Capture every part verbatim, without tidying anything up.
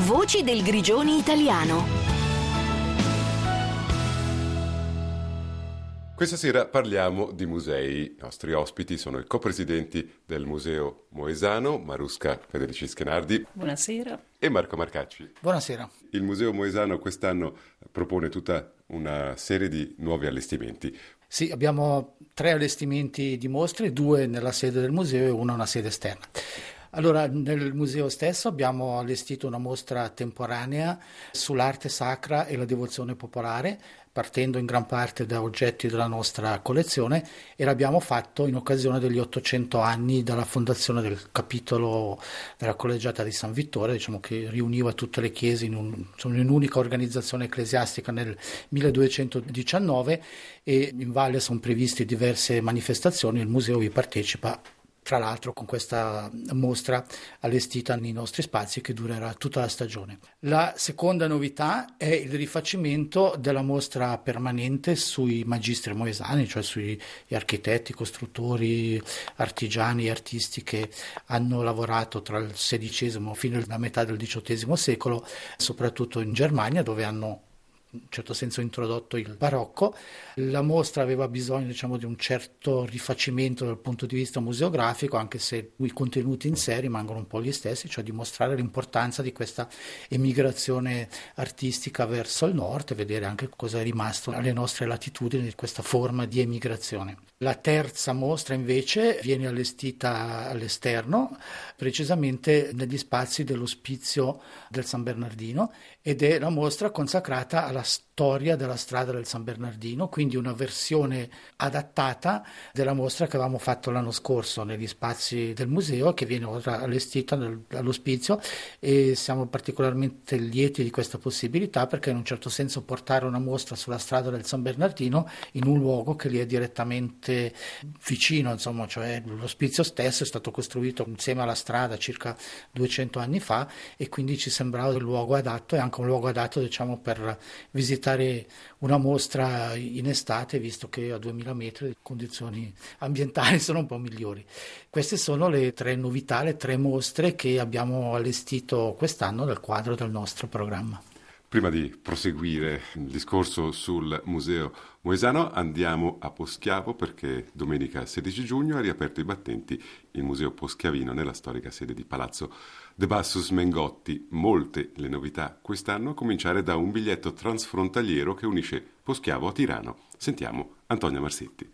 Voci del Grigioni italiano. Questa sera parliamo di musei. I nostri ospiti sono i copresidenti del Museo Moesano, Marusca Federici Schenardi. Buonasera. E Marco Marcacci. Buonasera. Il Museo Moesano quest'anno propone tutta una serie di nuovi allestimenti. Sì, abbiamo tre allestimenti di mostre, due nella sede del museo e una una sede esterna. Allora, nel museo stesso abbiamo allestito una mostra temporanea sull'arte sacra e la devozione popolare, partendo in gran parte da oggetti della nostra collezione, e l'abbiamo fatto in occasione degli ottocento anni dalla fondazione del capitolo della collegiata di San Vittore, diciamo che riuniva tutte le chiese in, un, insomma, in un'unica organizzazione ecclesiastica nel milleduecentodiciannove, e in valle sono previste diverse manifestazioni. Il museo vi partecipa, tra l'altro, con questa mostra allestita nei nostri spazi che durerà tutta la stagione. La seconda novità è il rifacimento della mostra permanente sui magistri moesani, cioè sugli architetti, costruttori, artigiani e artisti che hanno lavorato tra il sedicesimo fino alla metà del diciottesimo secolo, soprattutto in Germania, dove hanno in un certo senso introdotto il barocco. La mostra aveva bisogno, diciamo, di un certo rifacimento dal punto di vista museografico, anche se i contenuti in sé rimangono un po' gli stessi, cioè dimostrare l'importanza di questa emigrazione artistica verso il nord e vedere anche cosa è rimasto alle nostre latitudini di questa forma di emigrazione. La terza mostra invece viene allestita all'esterno, precisamente negli spazi dell'Ospizio del San Bernardino, ed è la mostra consacrata alla storia della strada del San Bernardino, quindi una versione adattata della mostra che avevamo fatto l'anno scorso negli spazi del museo, che viene ora allestita nel, all'Ospizio, e siamo particolarmente lieti di questa possibilità, perché in un certo senso portare una mostra sulla strada del San Bernardino in un luogo che lì è direttamente vicino, insomma, cioè l'Ospizio stesso è stato costruito insieme alla strada circa duecento anni fa, e quindi ci sembrava il luogo adatto, e anche un luogo adatto, diciamo, per visitare una mostra in estate, visto che a duemila metri le condizioni ambientali sono un po' migliori. Queste sono le tre novità, le tre mostre che abbiamo allestito quest'anno nel quadro del nostro programma. Prima di proseguire il discorso sul Museo Moesano, andiamo a Poschiavo, perché domenica sedici giugno ha riaperto i battenti il Museo Poschiavino nella storica sede di Palazzo De Bassus Mengotti. Molte le novità quest'anno, a cominciare da un biglietto transfrontaliero che unisce Poschiavo a Tirano. Sentiamo Antonia Marsetti.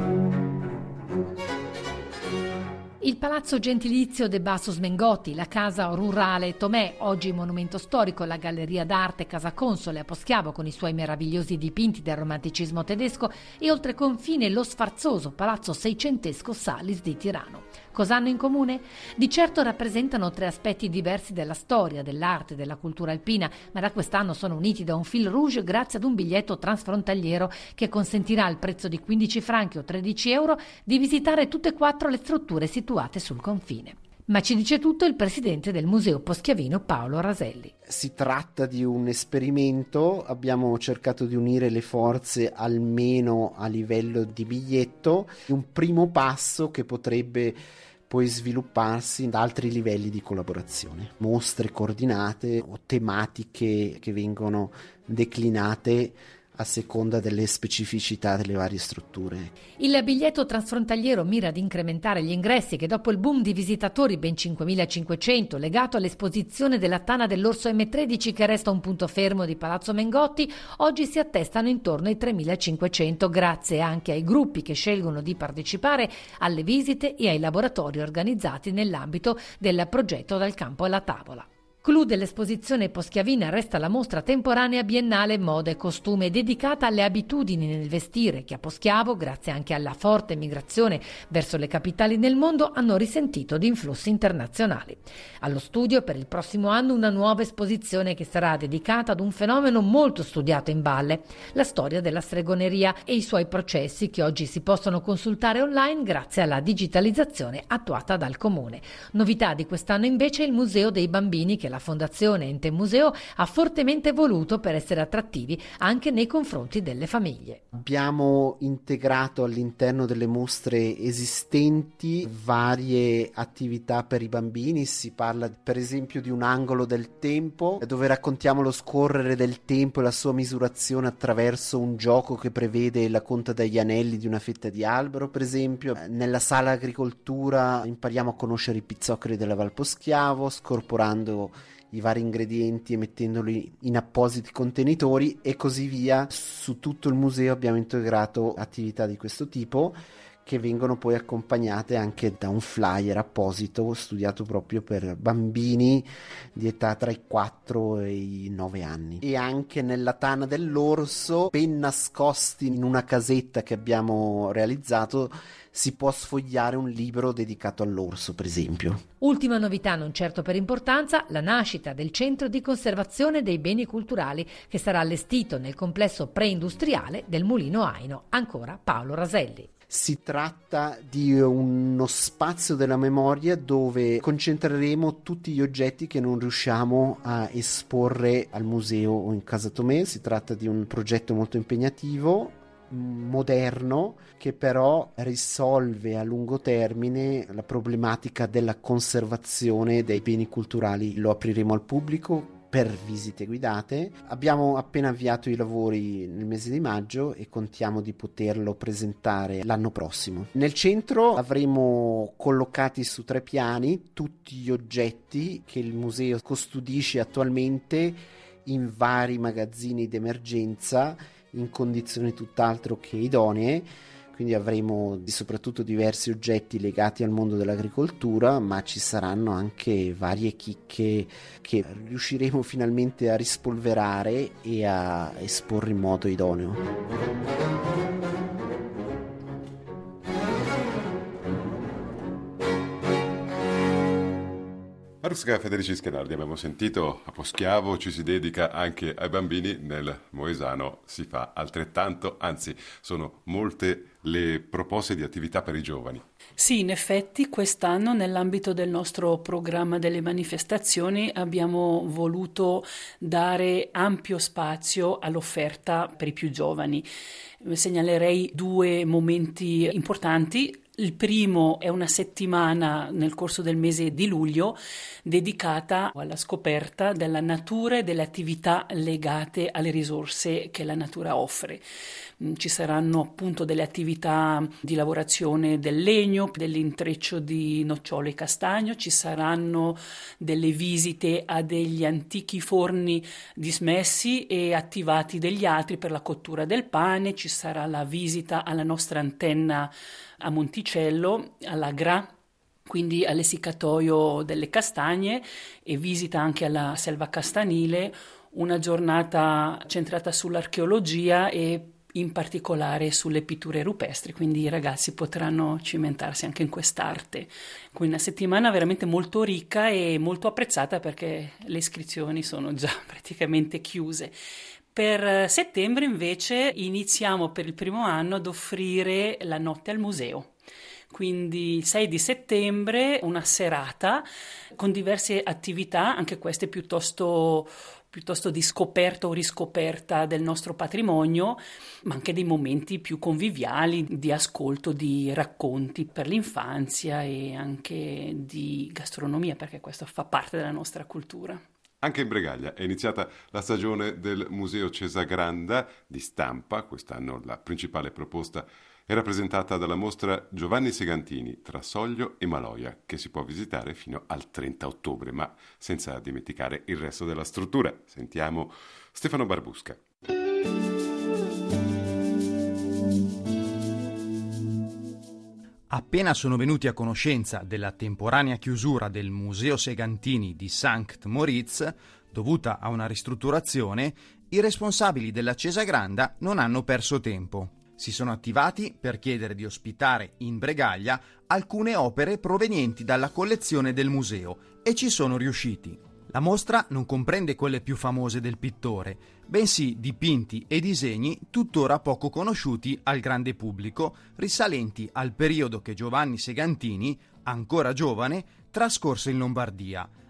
Il Palazzo Gentilizio De Bassus Mengotti, la casa rurale Tomè, oggi monumento storico, la Galleria d'Arte Casa Console a Poschiavo con i suoi meravigliosi dipinti del romanticismo tedesco, e oltre confine lo sfarzoso Palazzo Seicentesco Salis di Tirano. Cosa hanno in comune? Di certo rappresentano tre aspetti diversi della storia, dell'arte, della cultura alpina, ma da quest'anno sono uniti da un fil rouge grazie ad un biglietto transfrontaliero che consentirà al prezzo di quindici franchi o tredici euro di visitare tutte e quattro le strutture situate sul confine. Ma ci dice tutto il presidente del Museo Poschiavino, Paolo Raselli. Si tratta di un esperimento, abbiamo cercato di unire le forze almeno a livello di biglietto, un primo passo che potrebbe poi svilupparsi da altri livelli di collaborazione. Mostre coordinate o tematiche che vengono declinate a seconda delle specificità delle varie strutture. Il biglietto transfrontaliero mira ad incrementare gli ingressi che, dopo il boom di visitatori, ben cinquemilacinquecento, legato all'esposizione della tana dell'orso emme tredici che resta un punto fermo di Palazzo Mengotti, oggi si attestano intorno ai tremilacinquecento, grazie anche ai gruppi che scelgono di partecipare alle visite e ai laboratori organizzati nell'ambito del progetto Dal campo alla tavola. Clou dell'esposizione poschiavina resta la mostra temporanea biennale Moda e Costume, dedicata alle abitudini nel vestire, che a Poschiavo, grazie anche alla forte migrazione verso le capitali nel mondo, hanno risentito di influssi internazionali. Allo studio per il prossimo anno una nuova esposizione che sarà dedicata ad un fenomeno molto studiato in valle, la storia della stregoneria e i suoi processi, che oggi si possono consultare online grazie alla digitalizzazione attuata dal Comune. Novità di quest'anno invece il Museo dei Bambini, che la Fondazione Ente Museo ha fortemente voluto per essere attrattivi anche nei confronti delle famiglie. Abbiamo integrato all'interno delle mostre esistenti varie attività per i bambini. Si parla per esempio di un angolo del tempo dove raccontiamo lo scorrere del tempo e la sua misurazione attraverso un gioco che prevede la conta degli anelli di una fetta di albero, per esempio. Nella sala agricoltura impariamo a conoscere i pizzoccheri della Val Poschiavo, scorporando i vari ingredienti e mettendoli in appositi contenitori e così via. Su tutto il museo abbiamo integrato attività di questo tipo, che vengono poi accompagnate anche da un flyer apposito studiato proprio per bambini di età tra i quattro e i nove anni. E anche nella tana dell'orso, ben nascosti in una casetta che abbiamo realizzato, si può sfogliare un libro dedicato all'orso, per esempio. Ultima novità, non certo per importanza, la nascita del Centro di Conservazione dei Beni Culturali, che sarà allestito nel complesso preindustriale del Mulino Aino. Ancora Paolo Raselli. Si tratta di uno spazio della memoria dove concentreremo tutti gli oggetti che non riusciamo a esporre al museo o in Casa Tomé. Si tratta di un progetto molto impegnativo, moderno, che però risolve a lungo termine la problematica della conservazione dei beni culturali. Lo apriremo al pubblico per visite guidate. Abbiamo appena avviato i lavori nel mese di maggio e contiamo di poterlo presentare l'anno prossimo. Nel centro avremo collocati su tre piani tutti gli oggetti che il museo custodisce attualmente in vari magazzini d'emergenza in condizioni tutt'altro che idonee. Quindi avremo soprattutto diversi oggetti legati al mondo dell'agricoltura, ma ci saranno anche varie chicche che riusciremo finalmente a rispolverare e a esporre in modo idoneo. Marusca Federici Schenardi, abbiamo sentito, a Poschiavo ci si dedica anche ai bambini, nel Moesano si fa altrettanto, anzi sono molte le proposte di attività per i giovani. Sì, in effetti quest'anno nell'ambito del nostro programma delle manifestazioni abbiamo voluto dare ampio spazio all'offerta per i più giovani. Segnalerei due momenti importanti. Il primo è una settimana nel corso del mese di luglio dedicata alla scoperta della natura e delle attività legate alle risorse che la natura offre. Ci saranno appunto delle attività di lavorazione del legno, dell'intreccio di nocciole e castagno, ci saranno delle visite a degli antichi forni dismessi e attivati degli altri per la cottura del pane, ci sarà la visita alla nostra antenna a Monticello, alla Gra, quindi all'essiccatoio delle castagne, e visita anche alla selva castanile, una giornata centrata sull'archeologia e in particolare sulle pitture rupestri, quindi i ragazzi potranno cimentarsi anche in quest'arte. Quindi una settimana veramente molto ricca e molto apprezzata perché le iscrizioni sono già praticamente chiuse. Per settembre invece iniziamo per il primo anno ad offrire la notte al museo. Quindi il sei di settembre una serata con diverse attività, anche queste piuttosto, piuttosto di scoperta o riscoperta del nostro patrimonio, ma anche dei momenti più conviviali di ascolto di racconti per l'infanzia e anche di gastronomia, perché questo fa parte della nostra cultura. Anche in Bregaglia è iniziata la stagione del Museo Cesagranda di stampa. Quest'anno la principale proposta è rappresentata dalla mostra Giovanni Segantini tra Soglio e Maloia, che si può visitare fino al trenta ottobre, ma senza dimenticare il resto della struttura. Sentiamo Stefano Barbusca. Appena sono venuti a conoscenza della temporanea chiusura del Museo Segantini di Sankt Moritz, dovuta a una ristrutturazione, i responsabili della Cesagranda non hanno perso tempo. Si sono attivati per chiedere di ospitare in Bregaglia alcune opere provenienti dalla collezione del museo e ci sono riusciti. La mostra non comprende quelle più famose del pittore, bensì dipinti e disegni tuttora poco conosciuti al grande pubblico, risalenti al periodo che Giovanni Segantini, ancora giovane, trascorse in Lombardia,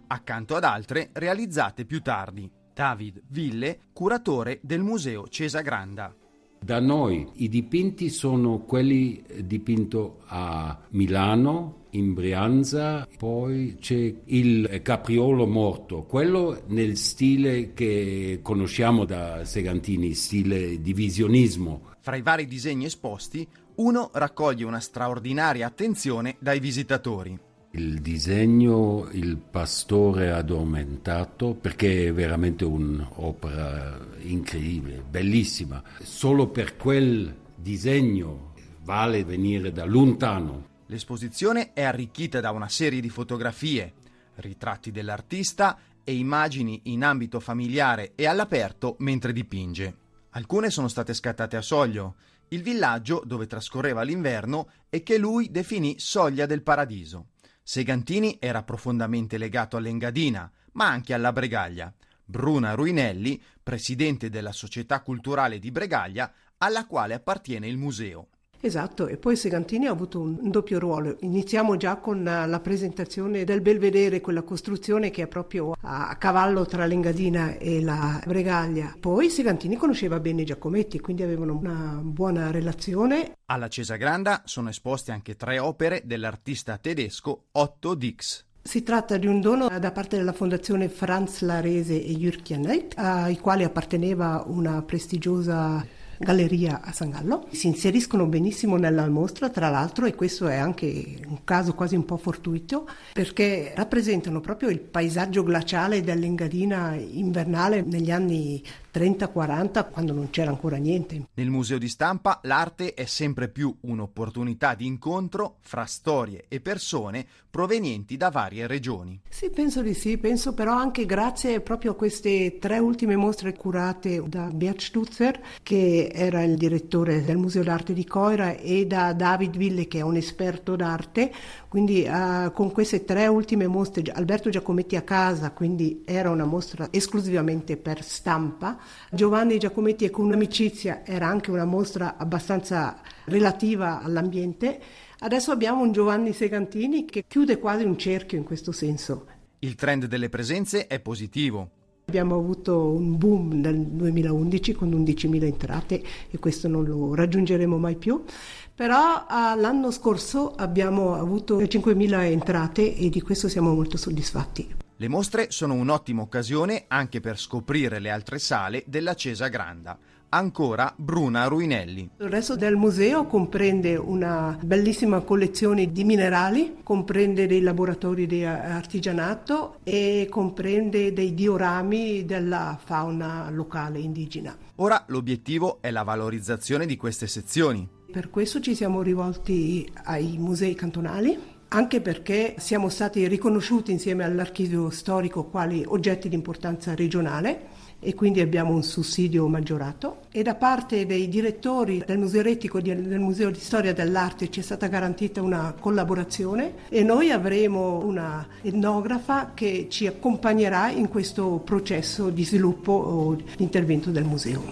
accanto ad altre realizzate più tardi. David Ville, curatore del Museo Cesagranda. Da noi i dipinti sono quelli dipinti a Milano, in Brianza, poi c'è il Capriolo morto, quello nel stile che conosciamo da Segantini, stile divisionismo. Fra i vari disegni esposti, uno raccoglie una straordinaria attenzione dai visitatori. Il disegno Il pastore addormentato, perché è veramente un'opera incredibile, bellissima. Solo per quel disegno vale venire da lontano. L'esposizione è arricchita da una serie di fotografie, ritratti dell'artista e immagini in ambito familiare e all'aperto mentre dipinge. Alcune sono state scattate a Soglio, il villaggio dove trascorreva l'inverno e che lui definì Soglia del Paradiso. Segantini era profondamente legato all'Engadina, ma anche alla Bregaglia. Bruna Ruinelli, presidente della Società Culturale di Bregaglia, alla quale appartiene il museo. Esatto, e poi Segantini ha avuto un doppio ruolo. Iniziamo già con la presentazione del Belvedere, quella costruzione che è proprio a cavallo tra l'Engadina e la Bregaglia. Poi Segantini conosceva bene Giacometti, quindi avevano una buona relazione. Alla Cesagranda sono esposte anche tre opere dell'artista tedesco Otto Dix. Si tratta di un dono da parte della fondazione Franz Larese e Jürg Janet, ai quali apparteneva una prestigiosa galleria a San Gallo. Si inseriscono benissimo nella mostra, tra l'altro, e questo è anche un caso quasi un po' fortuito, perché rappresentano proprio il paesaggio glaciale dell'Engadina invernale negli anni trenta quaranta, quando non c'era ancora niente. Nel museo di stampa l'arte è sempre più un'opportunità di incontro fra storie e persone provenienti da varie regioni. Sì, penso di sì, penso però anche grazie proprio a queste tre ultime mostre curate da Beat Stutzer, che era il direttore del Museo d'Arte di Coira, e da David Ville, che è un esperto d'arte. Quindi uh, con queste tre ultime mostre, Alberto Giacometti a casa, quindi era una mostra esclusivamente per stampa, Giovanni Giacometti e con amicizia era anche una mostra abbastanza relativa all'ambiente. Adesso abbiamo un Giovanni Segantini che chiude quasi un cerchio in questo senso. Il trend delle presenze è positivo. Abbiamo avuto un boom nel duemilaundici con undicimila entrate e questo non lo raggiungeremo mai più, però l'anno scorso abbiamo avuto cinquemila entrate e di questo siamo molto soddisfatti. Le mostre sono un'ottima occasione anche per scoprire le altre sale della Cesagranda. Ancora Bruna Ruinelli. Il resto del museo comprende una bellissima collezione di minerali, comprende dei laboratori di artigianato e comprende dei diorami della fauna locale indigena. Ora l'obiettivo è la valorizzazione di queste sezioni. Per questo ci siamo rivolti ai musei cantonali, anche perché siamo stati riconosciuti insieme all'archivio storico quali oggetti di importanza regionale e quindi abbiamo un sussidio maggiorato, e da parte dei direttori del Museo Retico del Museo di Storia dell'Arte ci è stata garantita una collaborazione e noi avremo una etnografa che ci accompagnerà in questo processo di sviluppo o di intervento del museo.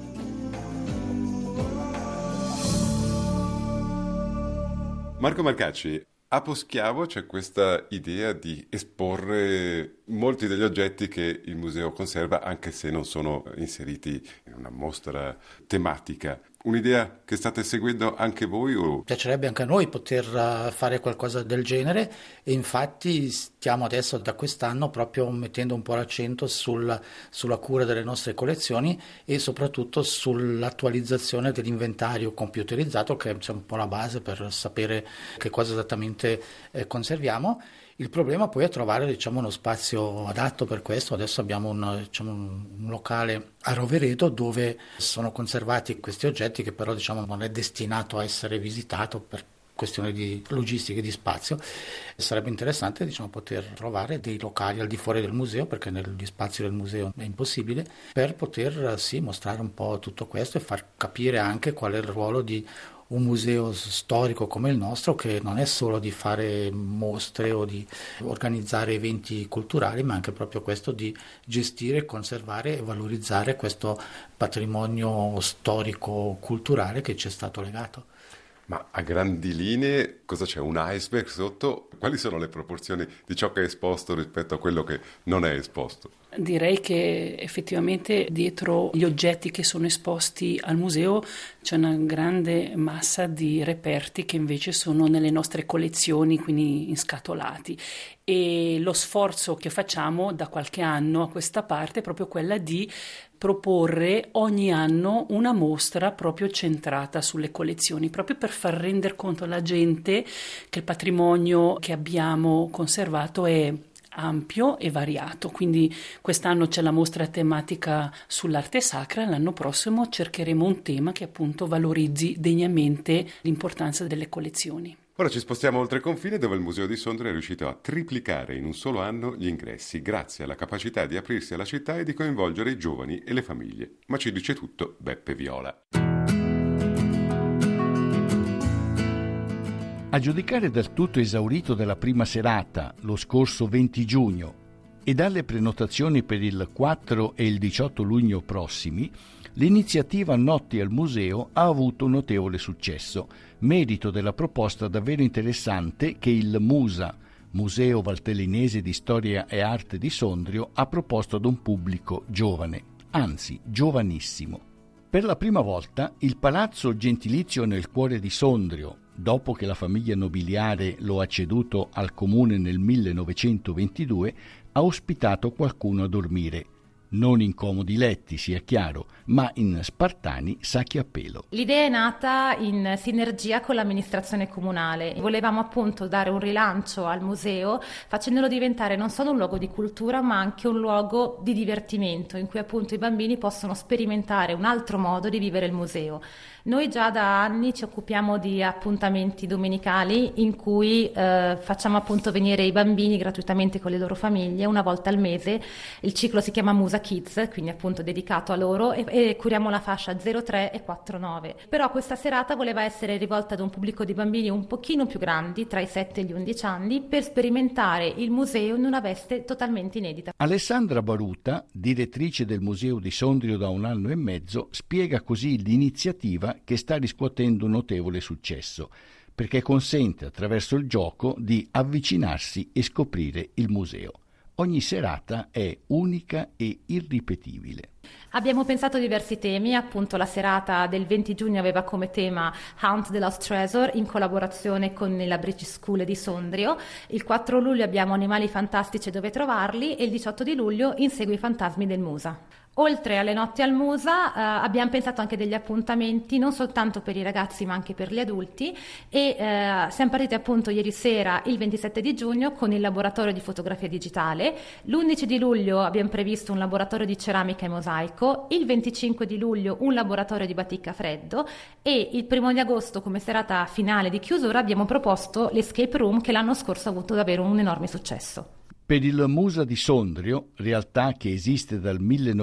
Marco Marcacci, a Poschiavo c'è questa idea di esporre molti degli oggetti che il museo conserva, anche se non sono inseriti in una mostra tematica. Un'idea che state seguendo anche voi? O... Piacerebbe anche a noi poter fare qualcosa del genere e infatti stiamo adesso da quest'anno proprio mettendo un po' l'accento sul, sulla cura delle nostre collezioni e soprattutto sull'attualizzazione dell'inventario computerizzato, che è un po' la base per sapere che cosa esattamente eh, conserviamo. Il problema poi è trovare, diciamo, uno spazio adatto per questo. Adesso abbiamo un, diciamo, un locale a Rovereto dove sono conservati questi oggetti che però, diciamo, non è destinato a essere visitato per questioni di logistica e di spazio. Sarebbe interessante, diciamo, poter trovare dei locali al di fuori del museo, perché negli spazi del museo è impossibile, per poter sì mostrare un po' tutto questo e far capire anche qual è il ruolo di un museo storico come il nostro, che non è solo di fare mostre o di organizzare eventi culturali, ma anche proprio questo di gestire, conservare e valorizzare questo patrimonio storico-culturale che ci è stato legato. Ma a grandi linee cosa c'è? Un iceberg sotto? Quali sono le proporzioni di ciò che è esposto rispetto a quello che non è esposto? Direi che effettivamente dietro gli oggetti che sono esposti al museo c'è una grande massa di reperti che invece sono nelle nostre collezioni, quindi inscatolati. E lo sforzo che facciamo da qualche anno a questa parte è proprio quella di proporre ogni anno una mostra proprio centrata sulle collezioni, proprio per far rendere conto alla gente che il patrimonio che abbiamo conservato è ampio e variato. Quindi quest'anno c'è la mostra tematica sull'arte sacra, l'anno prossimo cercheremo un tema che appunto valorizzi degnamente l'importanza delle collezioni. Ora ci spostiamo oltre confine, dove il Museo di Sondrio è riuscito a triplicare in un solo anno gli ingressi, grazie alla capacità di aprirsi alla città e di coinvolgere i giovani e le famiglie. Ma ci dice tutto Beppe Viola. A giudicare dal tutto esaurito della prima serata, lo scorso venti giugno, e dalle prenotazioni per il quattro e il diciotto luglio prossimi, l'iniziativa Notti al Museo ha avuto un notevole successo, merito della proposta davvero interessante che il MUSA, Museo Valtellinese di Storia e Arte di Sondrio, ha proposto ad un pubblico giovane, anzi giovanissimo. Per la prima volta il Palazzo Gentilizio nel cuore di Sondrio, dopo che la famiglia nobiliare lo ha ceduto al comune nel millenovecentoventidue, ha ospitato qualcuno a dormire. Non in comodi letti, sia chiaro, ma in spartani sacchi a pelo. L'idea è nata in sinergia con l'amministrazione comunale. Volevamo appunto dare un rilancio al museo, facendolo diventare non solo un luogo di cultura, ma anche un luogo di divertimento, in cui appunto i bambini possono sperimentare un altro modo di vivere il museo. Noi già da anni ci occupiamo di appuntamenti domenicali in cui eh, facciamo appunto venire i bambini gratuitamente con le loro famiglie una volta al mese. Il ciclo si chiama Musa Kids, quindi appunto dedicato a loro, e, e curiamo la fascia zero tre e quattro nove. Però questa serata voleva essere rivolta ad un pubblico di bambini un pochino più grandi, tra i sette e gli undici anni, per sperimentare il museo in una veste totalmente inedita. Alessandra Baruta, direttrice del Museo di Sondrio da un anno e mezzo, spiega così l'iniziativa che sta riscuotendo un notevole successo, perché consente attraverso il gioco di avvicinarsi e scoprire il museo. Ogni serata è unica e irripetibile. Abbiamo pensato a diversi temi, appunto la serata del venti giugno aveva come tema Hunt the Lost Treasure in collaborazione con la British School di Sondrio, il quattro luglio abbiamo Animali fantastici e dove trovarli e il diciotto di luglio Insegui i fantasmi del Musa. Oltre alle notti al Musa eh, abbiamo pensato anche degli appuntamenti non soltanto per i ragazzi ma anche per gli adulti e eh, siamo partiti appunto ieri sera il ventisette di giugno con il laboratorio di fotografia digitale, l'undici di luglio abbiamo previsto un laboratorio di ceramica e mosaico, il venticinque di luglio un laboratorio di batic a freddo e il primo di agosto come serata finale di chiusura abbiamo proposto l'escape room che l'anno scorso ha avuto davvero un enorme successo. Per il Musa di Sondrio, realtà che esiste dal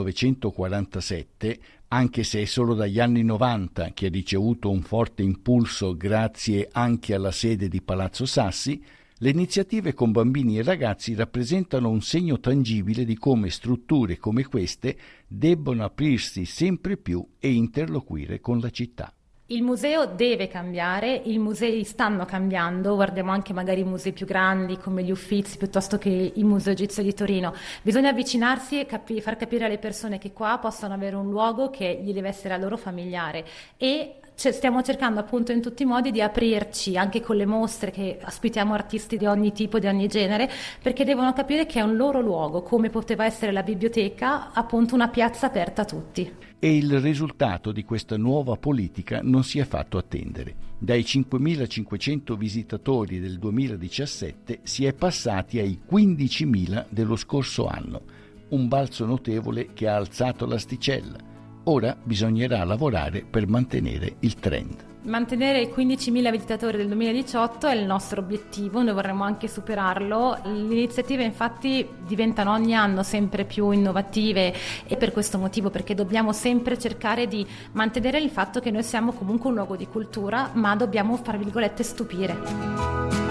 millenovecentoquarantasette, anche se è solo dagli anni novanta che ha ricevuto un forte impulso grazie anche alla sede di Palazzo Sassi, le iniziative con bambini e ragazzi rappresentano un segno tangibile di come strutture come queste debbono aprirsi sempre più e interloquire con la città. Il museo deve cambiare, i musei stanno cambiando, guardiamo anche magari i musei più grandi come gli Uffizi piuttosto che il Museo Egizio di Torino. Bisogna avvicinarsi e capi- far capire alle persone che qua possono avere un luogo che gli deve essere a loro familiare e Cioè, stiamo cercando appunto in tutti i modi di aprirci anche con le mostre che ospitiamo artisti di ogni tipo, di ogni genere, perché devono capire che è un loro luogo, come poteva essere la biblioteca, appunto una piazza aperta a tutti. E il risultato di questa nuova politica non si è fatto attendere. Dai cinquemilacinquecento visitatori del duemiladiciassette si è passati ai quindicimila dello scorso anno, un balzo notevole che ha alzato l'asticella. Ora bisognerà lavorare per mantenere il trend. Mantenere i quindicimila visitatori del duemiladiciotto è il nostro obiettivo, noi vorremmo anche superarlo. Le iniziative infatti diventano ogni anno sempre più innovative e per questo motivo, perché dobbiamo sempre cercare di mantenere il fatto che noi siamo comunque un luogo di cultura, ma dobbiamo, fra virgolette, stupire.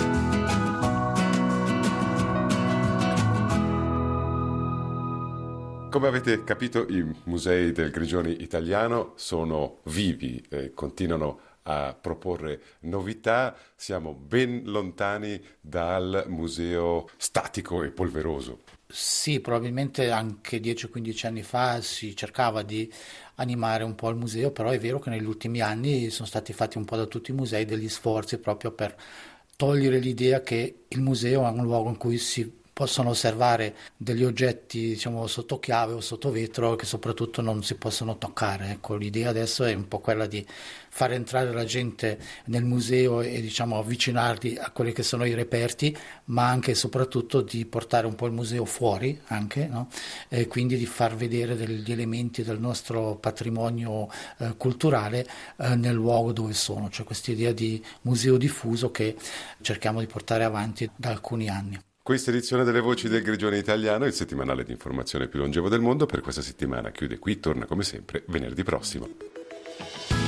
Come avete capito, i musei del Grigioni italiano sono vivi e continuano a proporre novità, siamo ben lontani dal museo statico e polveroso. Sì, probabilmente anche dieci quindici anni fa si cercava di animare un po' il museo, però è vero che negli ultimi anni sono stati fatti un po' da tutti i musei degli sforzi proprio per togliere l'idea che il museo è un luogo in cui si possono osservare degli oggetti, diciamo, sotto chiave o sotto vetro che soprattutto non si possono toccare. Ecco, l'idea adesso è un po' quella di far entrare la gente nel museo e, diciamo, avvicinarli a quelli che sono i reperti, ma anche e soprattutto di portare un po' il museo fuori anche, no? E quindi di far vedere degli elementi del nostro patrimonio eh, culturale eh, nel luogo dove sono, cioè questa idea di museo diffuso che cerchiamo di portare avanti da alcuni anni. Questa edizione delle Voci del Grigione Italiano, il settimanale di informazione più longevo del mondo, per questa settimana chiude qui, torna come sempre venerdì prossimo.